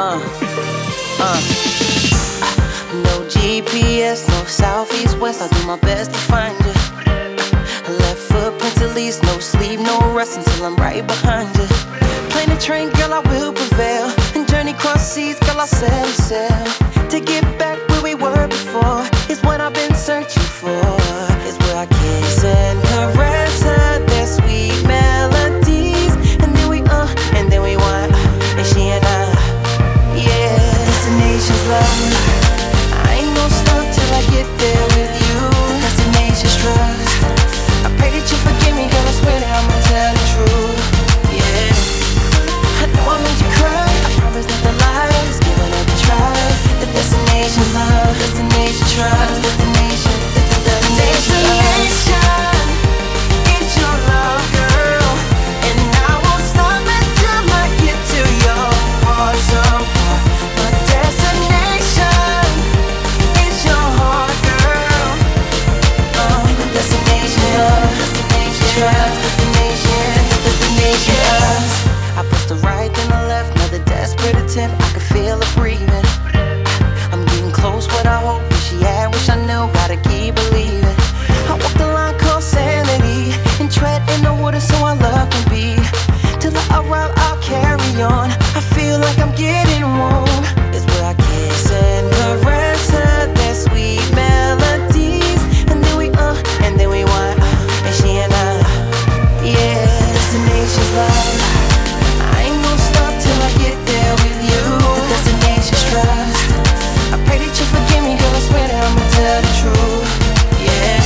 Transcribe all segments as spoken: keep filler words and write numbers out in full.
Uh, uh. No G P S, no south, east, west. I'll do my best to find you. Left footprints at least, no sleep, no rest until I'm right behind you. Plane the train, girl, I will prevail. And journey cross seas, girl, I'll sail, sail. To get back where we were before is what I've been searching for. Is where I kiss and caress her, their sweet melodies. And then we, uh, and then we want, uh, and she and I, yeah. Destination's love, I ain't gon' stop till I get there with you. Destination's trust, I pray that you forgive me, girl, I swear that I'ma tell the truth, yeah. I know I made you cry, I promise not to lie, just give it a try. The destination's love, destination trust, destination, destination, destination. It's your love, girl, and I won't stop until I get to your heart somehow. My destination is your heart, girl. Oh, the destination love, destination trust, destination, destination us. I pushed the right then the left, another desperate attempt. I could feel her breathing. I'm getting close, what I hope. Wish she had, wish I knew. Gotta keep believing. I walk the line called sanity and tread in the water so our love can be. Till I arrive, I'll carry on. I feel like I'm getting warm. It's where I kiss and caress her, their sweet melodies. And then we, uh, and then we want, uh, and she and I, yeah. Destination's love, I ain't gon' stop till I get there with you. The destination's trust, I pray that you forgive me, girl, I swear that I'ma tell the truth, yeah.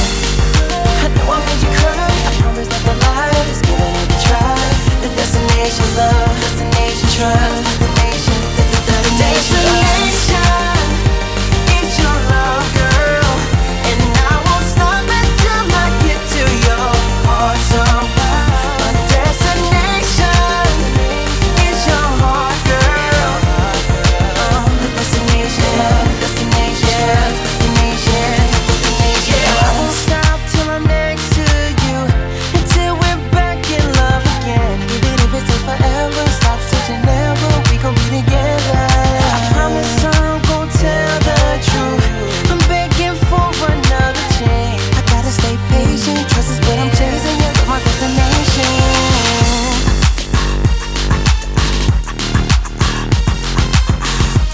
I know I made you cry, I promise not to lie, just give it a try. The destination's love, destination trust, destination, destination, destination. It's your love, girl, and I won't stop until I get to your heart somehow. My destination is your heart, girl. Oh, the destination love, destination, destination, destination. I won't stop till I'm next to you, until we're back in love again. Even if it's forever, stop searching never, we gon' be together. I promise I'm gon' tell the truth, I'm begging for another chance. I gotta stay patient, trust is what I'm chasing, yeah, my destination.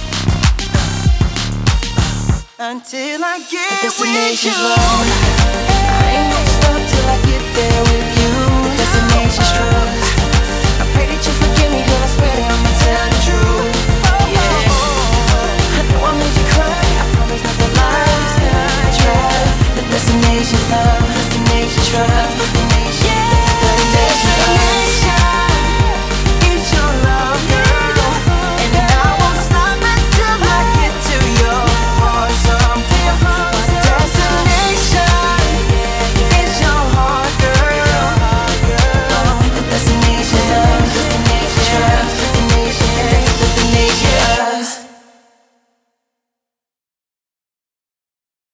Until I get The destination's with you. love.